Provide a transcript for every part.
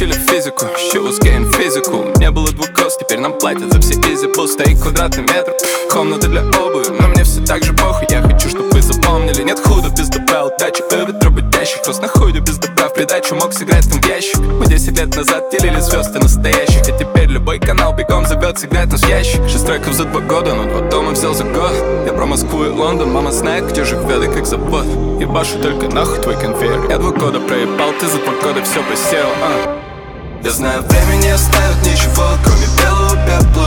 учили физику, she was getting physical. Не было двух кост, теперь нам платят за все easy pull. Стоит квадратный метр, комната для обуви. Но мне все так же похуй, я хочу, чтоб вы запомнили. Нет худа без добра, удачи эвид работящих. Просто находю без добра, в придачу мог сыграть там в ящик. Мы 10 лет назад делили звезды настоящих, а теперь любой канал бегом зовет сыграть наш ящик. 6 треков за 2 года, но 2 дома взял за год. Я про Москву и Лондон, мама знает, где живет и как зовут. Ебашу только нахуй твой конвейер. Я 2 года проебал, ты за 2 года все посел. Я знаю, время не оставит ничего, кроме белого пепла,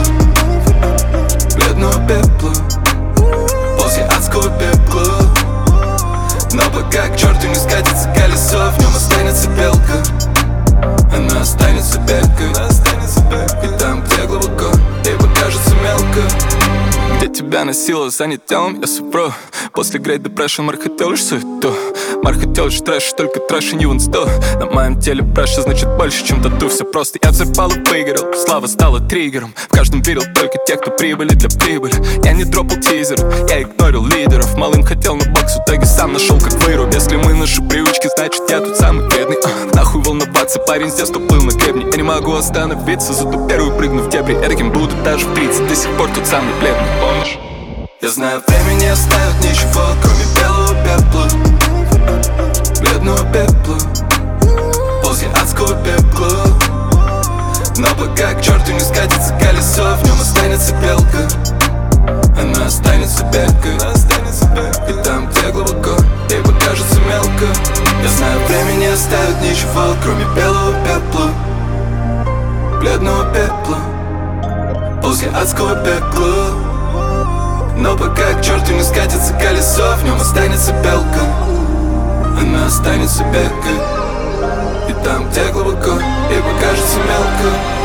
бледного пепла, после адского пепла. Но пока к черту не скатится колесо, в нем останется белка. Она останется белкой, и там, где глубоко, ей покажется мелко. Где тебя носило занятым, я совру. После Great Depression Марк хотел лишь суету. Марк хотел лишь трэш, только трэш и не в инсту. На моем теле преша значит больше, чем тату. Все просто, я взорвал и выиграл. Слава стала триггером. В каждом верил только те, кто прибыли для прибыли. Я не дропал тизер, я игнорил лидеров. Малым хотел на бокс, в итоге сам нашел как выруб. Если мы наши привычки, значит я тут самый бедный. Нахуй волноваться, парень с детства плыл на гребне. Я не могу остановиться, зато первый прыгну в дебри. Я таким буду даже в 30, до сих пор тот самый бледный. Помнишь? Я знаю, время не оставит ничего, кроме белого пепла, бледного пепла, после адского пепла. Но пока к черту не скатится колесо, в нем останется белка. Она останется белкой, и там, где глубоко, ей покажется мелко. Я знаю, время не оставит ничего, кроме белого пепла, бледного пепла, после адского пепла. Но пока к черту не скатится колесо, в нем останется белка. Она останется белкой, и там, где глубоко, ей покажется мелко.